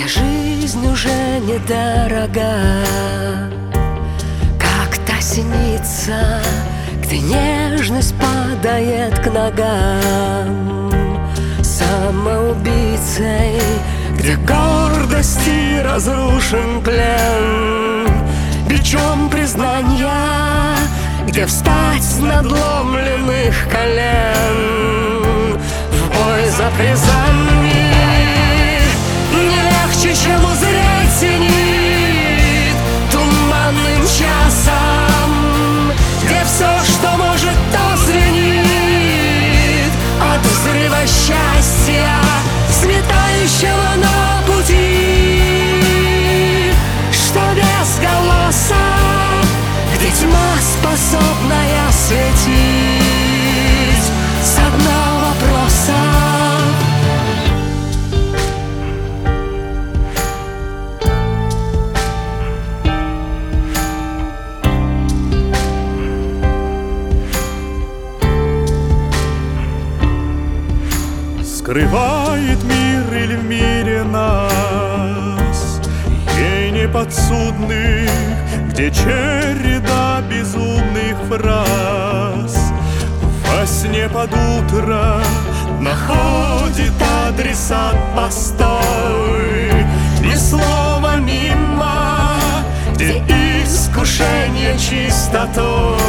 где жизнь уже недорога, как та синица, где нежность падает к ногам, самоубийцей, где гордости разрушен плен, бичом признания, где встать с надломленных колен в бой за признание. Не легче, чем узреть зенит туманным часом, где все, что может, то звенит от взрыва счастья, сметающего на пути, что без голоса, где тьма, способная светить с одного вопроса. Скрывает мир или в мире нас, ей неподсудных, где череда безумных фраз во сне под утро находит адресат постой. Ни слова мимо, где искушение чистотой